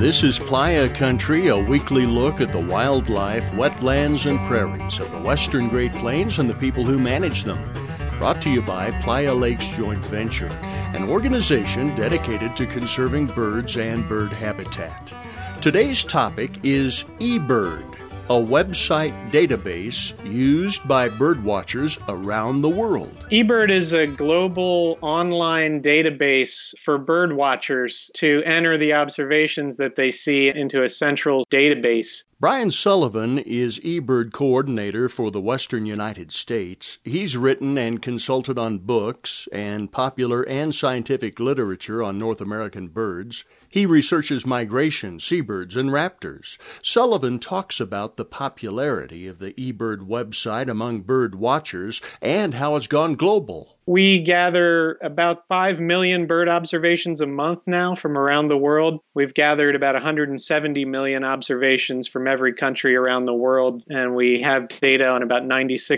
This is Playa Country, a weekly look at the wildlife, wetlands, and prairies of the western Great Plains and the people who manage them. Brought to you by Playa Lakes Joint Venture, an organization dedicated to conserving birds and bird habitat. Today's topic is eBird, a website database used by birdwatchers around the world. eBird is a global online database for birdwatchers to enter the observations that they see into a central database. Brian Sullivan is eBird coordinator for the Western United States. He's written and consulted on books and popular and scientific literature on North American birds. He researches migration, seabirds, and raptors. Sullivan talks about the popularity of the eBird website among bird watchers and how it's gone global. We gather about 5 million bird observations a month now from around the world. We've gathered about 170 million observations from every country around the world, and we have data on about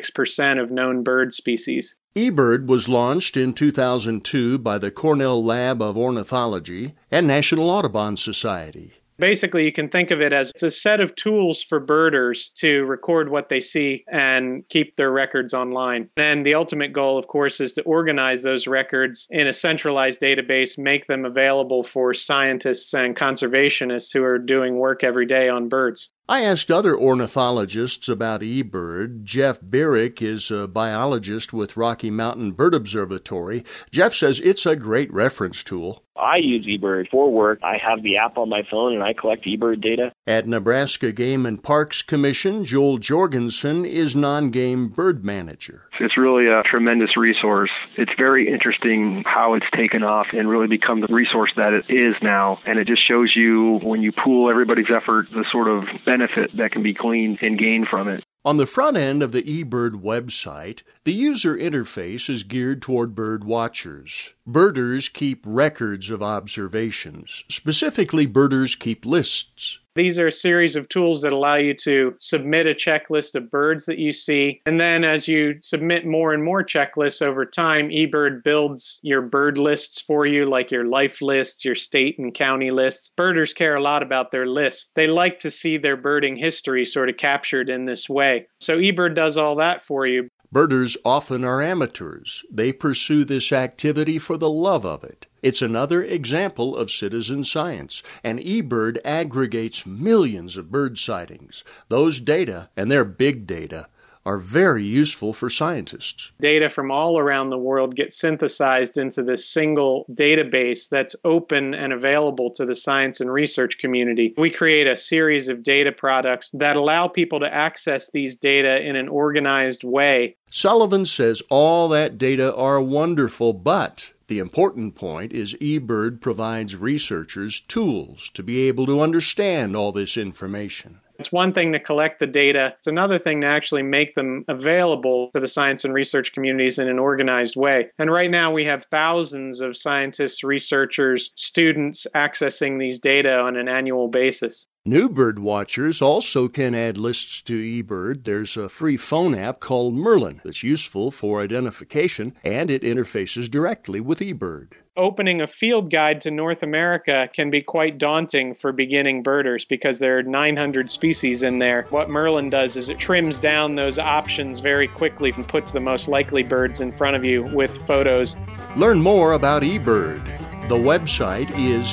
96% of known bird species. eBird was launched in 2002 by the Cornell Lab of Ornithology and National Audubon Society. Basically, you can think of it as a set of tools for birders to record what they see and keep their records online. And the ultimate goal, of course, is to organize those records in a centralized database, make them available for scientists and conservationists who are doing work every day on birds. I asked other ornithologists about eBird. Jeff Birick is a biologist with Rocky Mountain Bird Observatory. Jeff says it's a great reference tool. I use eBird for work. I have the app on my phone and I collect eBird data. At Nebraska Game and Parks Commission, Joel Jorgensen is non-game bird manager. It's really a tremendous resource. It's very interesting how it's taken off and really become the resource that it is now. And it just shows you, when you pool everybody's effort, the sort of benefit that can be gleaned and gained from it. On the front end of the eBird website, the user interface is geared toward bird watchers. Birders keep records of observations. Specifically, birders keep lists. These are a series of tools that allow you to submit a checklist of birds that you see. And then as you submit more and more checklists over time, eBird builds your bird lists for you, like your life lists, your state and county lists. Birders care a lot about their lists. They like to see their birding history sort of captured in this way. So eBird does all that for you. Birders often are amateurs. They pursue this activity for the love of it. It's another example of citizen science, and eBird aggregates millions of bird sightings. Those data, and they're big data, are very useful for scientists. Data from all around the world get synthesized into this single database that's open and available to the science and research community. We create a series of data products that allow people to access these data in an organized way. Sullivan says all that data are wonderful, but the important point is eBird provides researchers tools to be able to understand all this information. It's one thing to collect the data. It's another thing to actually make them available to the science and research communities in an organized way. And right now we have thousands of scientists, researchers, students accessing these data on an annual basis. New bird watchers also can add lists to eBird. There's a free phone app called Merlin that's useful for identification, and it interfaces directly with eBird. Opening a field guide to North America can be quite daunting for beginning birders because there are 900 species in there. What Merlin does is it trims down those options very quickly and puts the most likely birds in front of you with photos. Learn more about eBird. The website is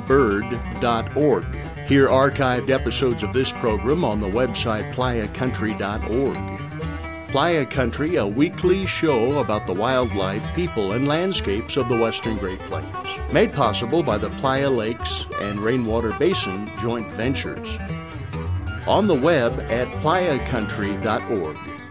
ebird.org. Hear archived episodes of this program on the website playacountry.org. Playa Country, a weekly show about the wildlife, people, and landscapes of the Western Great Plains. Made possible by the Playa Lakes and Rainwater Basin Joint Ventures. On the web at playacountry.org.